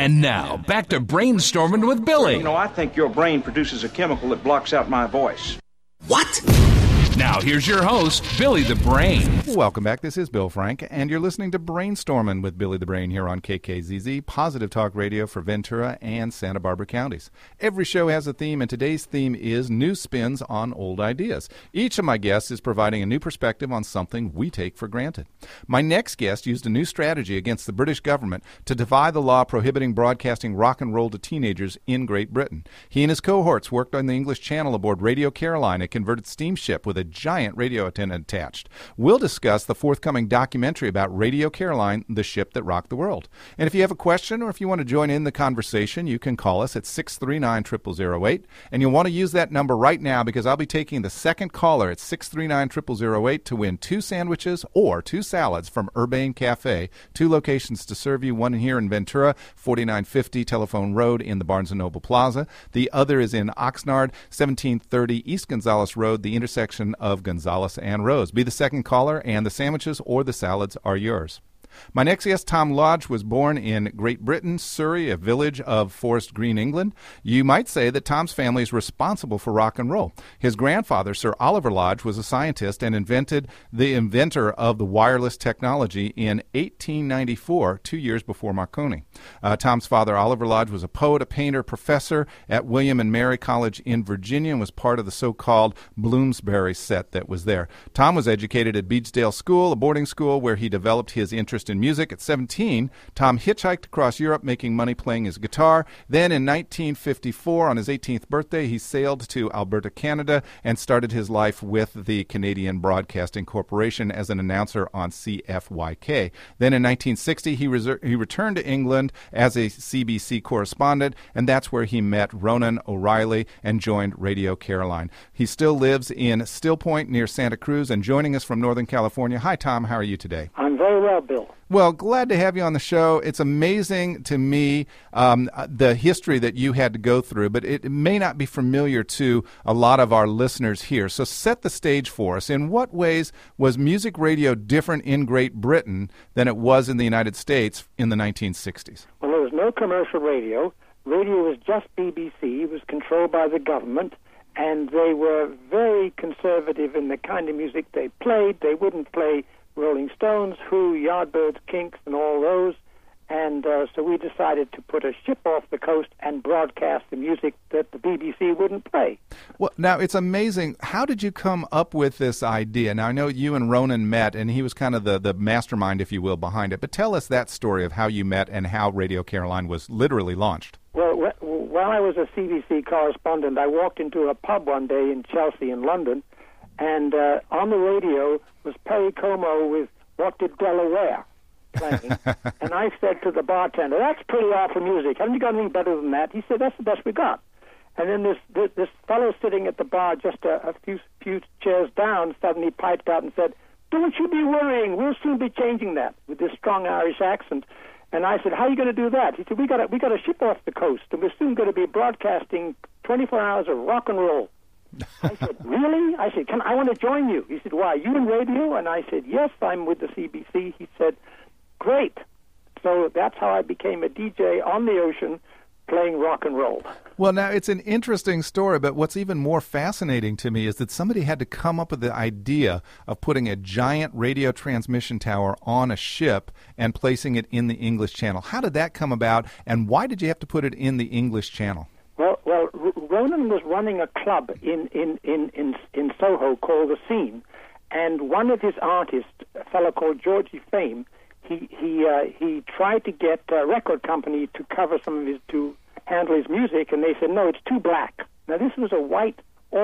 And now, back to Brainstorming with Billy. You know, I think your brain produces a chemical that blocks out my voice. What? Now, here's your host, Billy the Brain. Welcome back. This is Bill Frank, and you're listening to Brainstorming with Billy the Brain here on KKZZ, Positive Talk Radio for Ventura and Santa Barbara counties. Every show has a theme, and today's theme is new spins on old ideas. Each of my guests is providing a new perspective on something we take for granted. My next guest used a new strategy against the British government to defy the law prohibiting broadcasting rock and roll to teenagers in Great Britain. He and his cohorts worked on the English Channel aboard Radio Caroline, a converted steamship with a giant radio antenna attached. We'll discuss the forthcoming documentary about Radio Caroline, the ship that rocked the world. And if you have a question or if you want to join in the conversation, you can call us at 639-0008. And you'll want to use that number right now because I'll be taking the second caller at 639-0008 to win 2 sandwiches or 2 salads from Urbane Cafe. 2 locations to serve you, one here in Ventura, 4950 Telephone Road in the Barnes & Noble Plaza. The other is in Oxnard, 1730 East Gonzales Road, the intersection of Gonzales and Rose. Be the second caller, and the sandwiches or the salads are yours. My next guest, Tom Lodge, was born in Great Britain, Surrey, a village of Forest Green, England. You might say that Tom's family is responsible for rock and roll. His grandfather, Sir Oliver Lodge, was a scientist and the inventor of the wireless technology in 1894, 2 years before Marconi. Tom's father, Oliver Lodge, was a poet, a painter, professor at William and Mary College in Virginia and was part of the so-called Bloomsbury set that was there. Tom was educated at Beechdale School, a boarding school where he developed his interest in music. At 17, Tom hitchhiked across Europe, making money playing his guitar. Then in 1954, on his 18th birthday, he sailed to Alberta, Canada, and started his life with the Canadian Broadcasting Corporation as an announcer on CFYK. Then in 1960, he returned to England as a CBC correspondent, and that's where he met Ronan O'Reilly and joined Radio Caroline. He still lives in Still Point near Santa Cruz, and joining us from Northern California. Hi, Tom. How are you today? I'm very well, Bill. Well, glad to have you on the show. It's amazing to me the history that you had to go through, but it may not be familiar to a lot of our listeners here. So set the stage for us. In what ways was music radio different in Great Britain than it was in the United States in the 1960s? Well, there was no commercial radio. Radio was just BBC. It was controlled by the government, and they were very conservative in the kind of music they played. They wouldn't play Rolling Stones, Who, Yardbirds, Kinks, and all those. And so we decided to put a ship off the coast and broadcast the music that the BBC wouldn't play. Well, now, it's amazing. How did you come up with this idea? Now, I know you and Ronan met, and he was kind of the mastermind, if you will, behind it. But tell us that story of how you met and how Radio Caroline was literally launched. Well, while I was a CBC correspondent, I walked into a pub one day in Chelsea in London, and on the radio was Perry Como with What Did Delaware playing. And I said to the bartender, that's pretty awful music. Haven't you got anything better than that? He said, that's the best we got. And then this fellow sitting at the bar just a few chairs down suddenly piped out and said, don't you be worrying, we'll soon be changing that, with this strong Irish accent. And I said, how are you going to do that? He said, we got a ship off the coast, and we're soon going to be broadcasting 24 hours of rock and roll. I said, really? I said, I want to join you. He said, why, you in radio? And I said, yes, I'm with the CBC. He said, great. So that's how I became a DJ on the ocean playing rock and roll. Well, now, it's an interesting story, but what's even more fascinating to me is that somebody had to come up with the idea of putting a giant radio transmission tower on a ship and placing it in the English Channel. How did that come about, and why did you have to put it in the English Channel? Well, Ronan was running a club in Soho called The Scene, and one of his artists, a fellow called Georgie Fame, he tried to get a record company to cover some of his, to handle his music, and they said, no, it's too black. Now, this was a white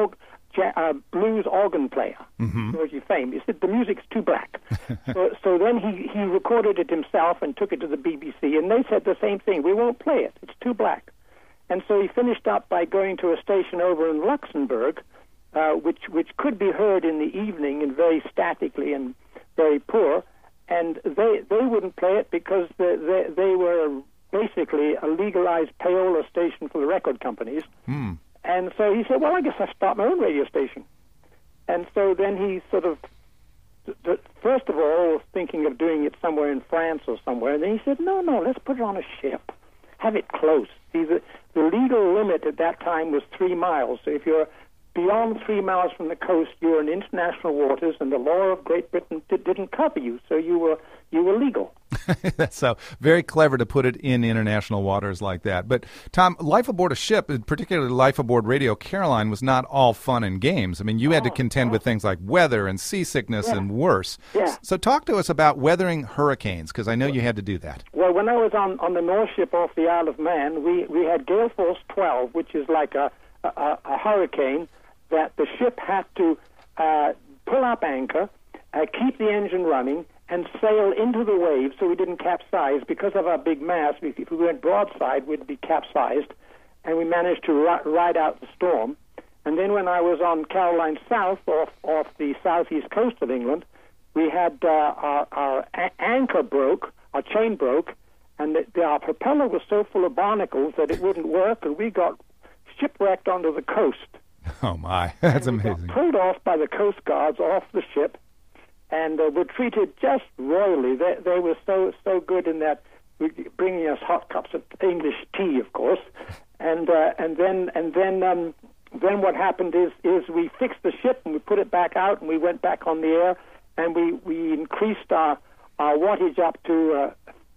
blues organ player, Georgie Fame. He said, the music's too black. so then he recorded it himself and took it to the BBC, and they said the same thing. We won't play it. It's too black. And so he finished up by going to a station over in Luxembourg, which could be heard in the evening and very statically and very poor, and they wouldn't play it because they were basically a legalized payola station for the record companies. And so he said, well, I guess I'll start my own radio station. And so then he sort of, first of all, was thinking of doing it somewhere in France or somewhere, and then he said, no, let's put it on a ship. have it close. See, the legal limit at that time was 3 miles. So if you're beyond 3 miles from the coast, you were in international waters, and the law of Great Britain didn't cover you, so you were legal. That's so very clever to put it in international waters like that. But, Tom, life aboard a ship, particularly life aboard Radio Caroline, was not all fun and games. I mean, you had to contend with things like weather and seasickness and worse. Yeah. So talk to us about weathering hurricanes, because I know you had to do that. Well, when I was on the North ship off the Isle of Man, we had Gale Force 12, which is like a hurricane that the ship had to pull up anchor, keep the engine running, and sail into the waves so we didn't capsize. Because of our big mass, if we went broadside, we'd be capsized, and we managed to ride out the storm. And then when I was on Caroline South, off the southeast coast of England, we had our anchor broke, our chain broke, and our propeller was so full of barnacles that it wouldn't work, and we got shipwrecked onto the coast. Oh, my. That's amazing. We got pulled off by the Coast Guards off the ship, and were treated just royally. They were so good in that, bringing us hot cups of English tea, of course. And then what happened is we fixed the ship and we put it back out and we went back on the air, and we increased our wattage up to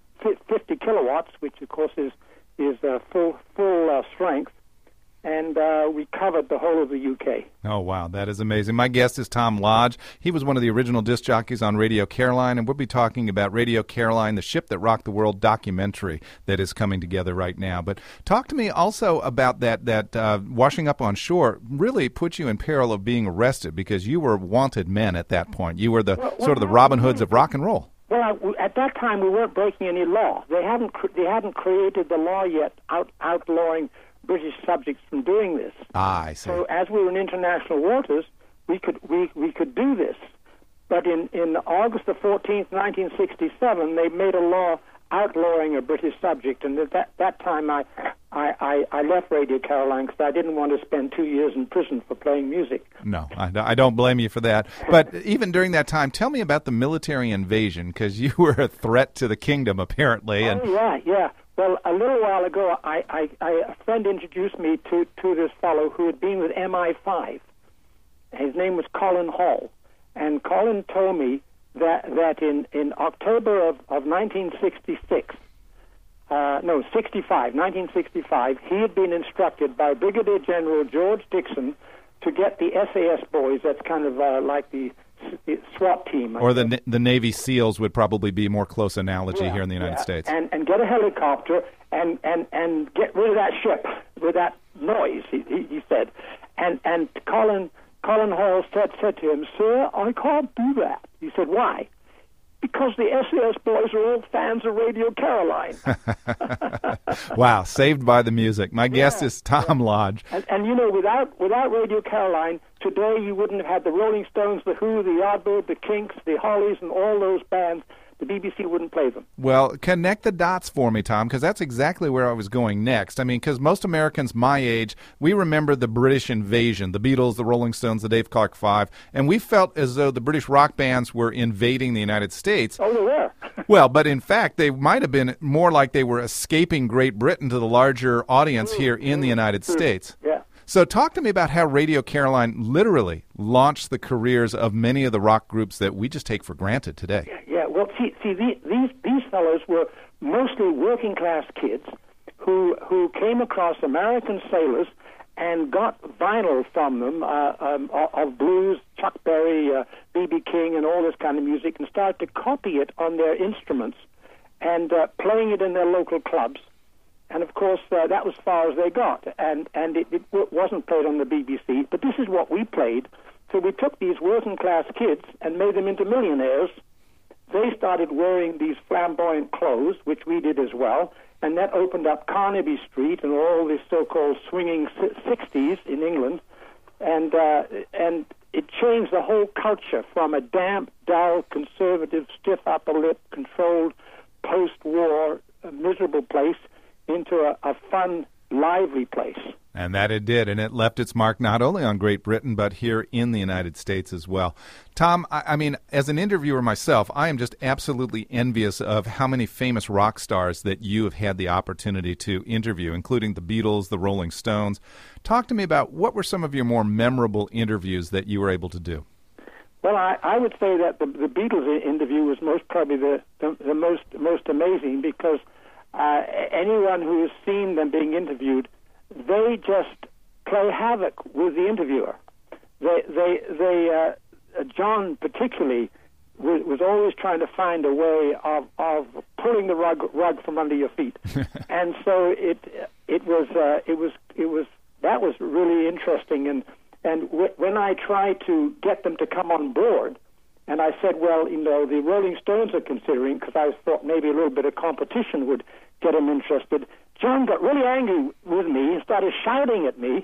50 kilowatts, which of course is full strength. And we covered the whole of the UK. Oh, wow. That is amazing. My guest is Tom Lodge. He was one of the original disc jockeys on Radio Caroline, and we'll be talking about Radio Caroline, the Ship That Rocked the World documentary that is coming together right now. But talk to me also about that washing up on shore really put you in peril of being arrested, because you were wanted men at that point. You were sort of the Robin Hoods of rock and roll. Well, at that time, we weren't breaking any law. They hadn't created the law yet outlawing British subjects from doing this. I see. So as we were in international waters, we could do this. But in August the 14th, 1967, they made a law outlawing a British subject, and at that time I left Radio Caroline because I didn't want to spend 2 years in prison for playing music. No, I don't blame you for that. But even during that time, tell me about the military invasion, because you were a threat to the kingdom, apparently. Yeah. Well, a little while ago, a friend introduced me to this fellow who had been with MI5. His name was Colin Hall. And Colin told me that in October of 1965, he had been instructed by Brigadier General George Dixon to get the SAS boys, that's kind of like the SWAT team. Or the Navy SEALs would probably be a more close analogy here in the United States. And get a helicopter and get rid of that ship with that noise, he said. And Colin Hall said to him, "Sir, I can't do that." He said, "Why?" "Because the SAS boys are all fans of Radio Caroline." Wow, saved by the music. My guest is Tom Lodge. And you know, without Radio Caroline, today you wouldn't have had the Rolling Stones, the Who, the Yardbirds, the Kinks, the Hollies, and all those bands. The BBC wouldn't play them. Well, connect the dots for me, Tom, because that's exactly where I was going next. I mean, because most Americans my age, we remember the British invasion, the Beatles, the Rolling Stones, the Dave Clark Five, and we felt as though the British rock bands were invading the United States. Oh, they were. Well, but in fact, they might have been more like they were escaping Great Britain to the larger audience here in the United States. Yeah. So talk to me about how Radio Caroline literally launched the careers of many of the rock groups that we just take for granted today. Yeah. Well, see, these fellows were mostly working-class kids who came across American sailors and got vinyl from them of blues, Chuck Berry, B.B. King, and all this kind of music, and started to copy it on their instruments and playing it in their local clubs. And, of course, that was as far as they got. And it wasn't played on the BBC, but this is what we played. So we took these working-class kids and made them into millionaires. They started wearing these flamboyant clothes, which we did as well, and that opened up Carnaby Street and all this so-called swinging 60s in England. And it changed the whole culture from a damp, dull, conservative, stiff upper lip, controlled, post-war, miserable place into a fun, lively place. And that it did, and it left its mark not only on Great Britain, but here in the United States as well. Tom, I mean, as an interviewer myself, I am just absolutely envious of how many famous rock stars that you have had the opportunity to interview, including the Beatles, the Rolling Stones. Talk to me about what were some of your more memorable interviews that you were able to do? Well, I would say that the Beatles interview was probably the most amazing, because anyone who has seen them being interviewed, they just play havoc with the interviewer. John particularly was always trying to find a way of pulling the rug from under your feet, and so that was really interesting. And when I tried to get them to come on board, and I said, well, the Rolling Stones are considering, because I thought maybe a little bit of competition would get them interested. John got really angry with me and started shouting at me,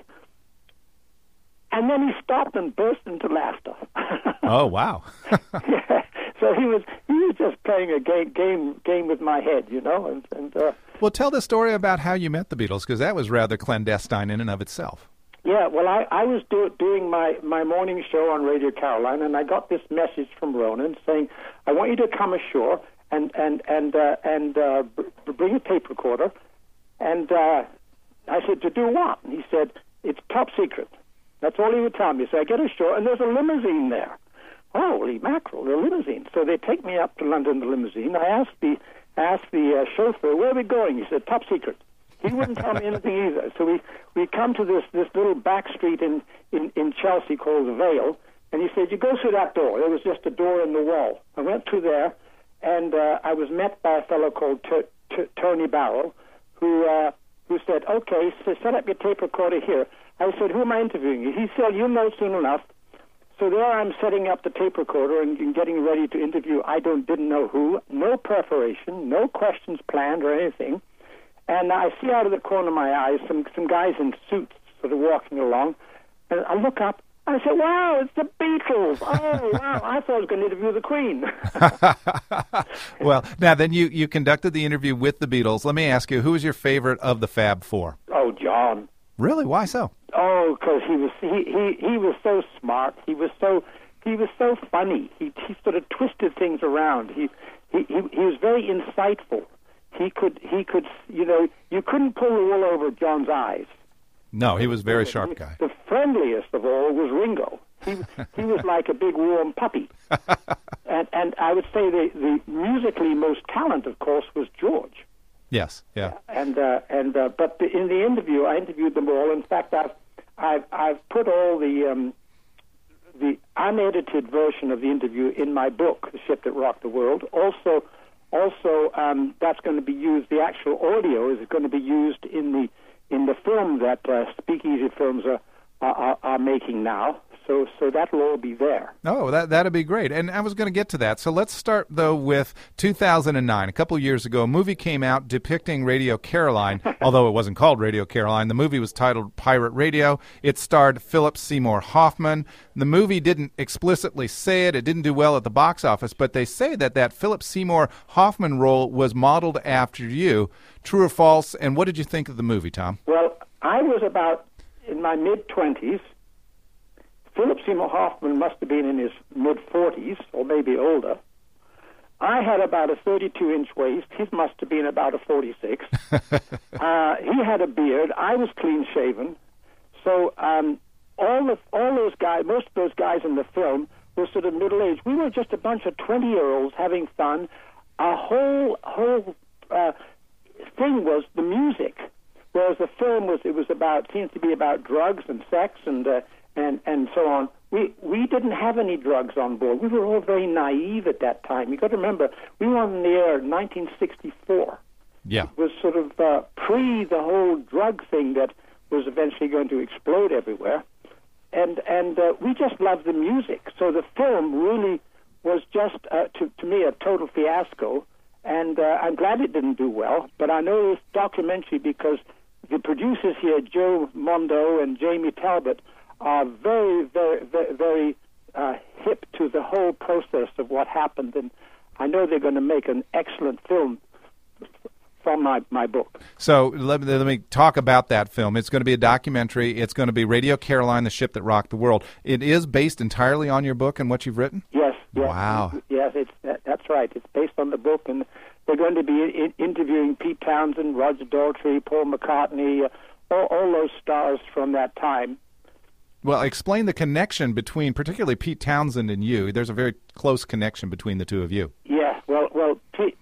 and then he stopped and burst into laughter. Oh, wow. Yeah. So he was just playing a game with my head, Well, tell the story about how you met the Beatles, because that was rather clandestine in and of itself. Yeah, well, I was doing my morning show on Radio Caroline, and I got this message from Ronan saying, I want you to come ashore and bring a tape recorder. And I said, to do what? And he said, it's top secret. That's all he would tell me. So I get ashore, and there's a limousine there. Holy mackerel, the limousine. So they take me up to London, the limousine. I asked the chauffeur, where are we going? He said, top secret. He wouldn't tell me anything either. So we come to this little back street in Chelsea called the Vale, and he said, you go through that door. There was just a door in the wall. I went through there, and I was met by a fellow called Tony Barrow, who said, okay, so set up your tape recorder here. I said, who am I interviewing? He said, you'll know soon enough. So there I'm setting up the tape recorder and getting ready to interview. I didn't know who, no preparation, no questions planned or anything. And I see out of the corner of my eyes some guys in suits sort of walking along. And I look up. I said, wow, it's the Beatles. Oh, wow, I thought I was going to interview the Queen. Well, now then you conducted the interview with the Beatles. Let me ask you, who was your favorite of the Fab Four? Oh, John. Really? Why so? Oh, because he was so smart. He was so funny. He sort of twisted things around. He was very insightful. He could you couldn't pull the wool over John's eyes. No, he was a very sharp guy. The friendliest of all was Ringo. He was like a big warm puppy. And I would say the musically most talented, of course, was George. Yes, yeah. But in the interview, I interviewed them all. In fact, I've put all the unedited version of the interview in my book, The Ship That Rocked the World. Also, that's going to be used. The actual audio is going to be used in the film that Speakeasy Films are making now. So that'll all be there. Oh, that'd be great. And I was going to get to that. So let's start, though, with 2009. A couple years ago, a movie came out depicting Radio Caroline, although it wasn't called Radio Caroline. The movie was titled Pirate Radio. It starred Philip Seymour Hoffman. The movie didn't explicitly say it. It didn't do well at the box office, but they say that Philip Seymour Hoffman role was modeled after you. True or false? And what did you think of the movie, Tom? Well, I was about in my mid-20s. Philip Seymour Hoffman must have been in his mid-40s, or maybe older. I had about a 32-inch waist. He must have been about a 46. He had a beard. I was clean-shaven. So all those guys, most of those guys in the film were sort of middle-aged. We were just a bunch of 20-year-olds having fun. Our whole thing was the music, whereas the film seems to be about drugs and sex and so on. We didn't have any drugs on board. We were all very naive at that time. You got to remember, we were on the air in 1964. Yeah. It was sort of pre the whole drug thing that was eventually going to explode everywhere. And we just loved the music. So the film really was just, to me, a total fiasco. And I'm glad it didn't do well. But I know this documentary because the producers here, Joe Mondo and Jamie Talbot, are very, very, very, very hip to the whole process of what happened, and I know they're going to make an excellent film from my book. So let me talk about that film. It's going to be a documentary. It's going to be Radio Caroline, the ship that rocked the world. It is based entirely on your book and what you've written? Yes. Wow. Yes, that's right. It's based on the book, and they're going to be interviewing Pete Townsend, Roger Daltrey, Paul McCartney, all those stars from that time. Well, explain the connection between, particularly Pete Townsend and you. There's a very close connection between the two of you. Yeah. Well, Pete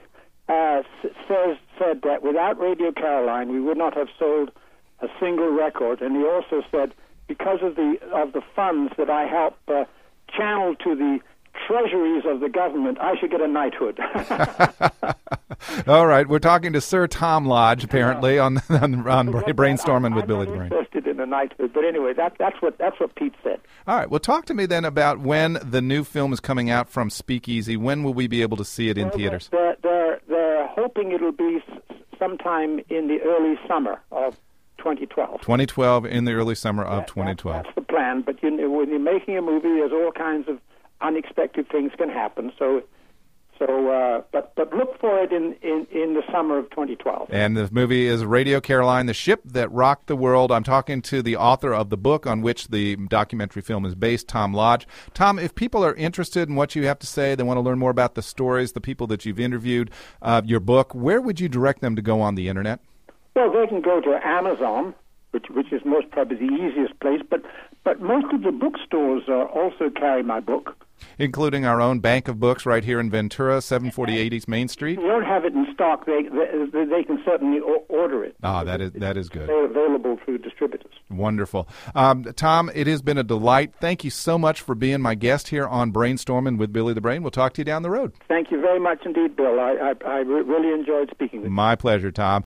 said that without Radio Caroline, we would not have sold a single record, and he also said because of the funds that I help channel to the treasuries of the government, I should get a knighthood. All right, we're talking to Sir Tom Lodge, apparently, on Brainstorming with Billy the Brain. I'm interested in a knighthood, but anyway, that's what Pete said. All right, well, talk to me then about when the new film is coming out from Speakeasy. When will we be able to see it in theaters? They're hoping it'll be sometime in the early summer of 2012. 2012, in the early summer of 2012. That's the plan, but when you're making a movie, there's all kinds of unexpected things can happen. But look for it in the summer of 2012. And the movie is Radio Caroline, the ship that rocked the world. I'm talking to the author of the book on which the documentary film is based, Tom Lodge. Tom, if people are interested in what you have to say, they want to learn more about the stories, the people that you've interviewed, your book, where would you direct them to go on the internet? Well, they can go to Amazon, which is most probably the easiest place, but most of the bookstores also carry my book. Including our own bank of books right here in Ventura, 748 East Main Street? If you don't have it in stock, they can certainly order it. Ah, that is good. They're available through distributors. Wonderful. Tom, it has been a delight. Thank you so much for being my guest here on Brainstorming with Billy the Brain. We'll talk to you down the road. Thank you very much indeed, Bill. I really enjoyed speaking with you. My pleasure, Tom.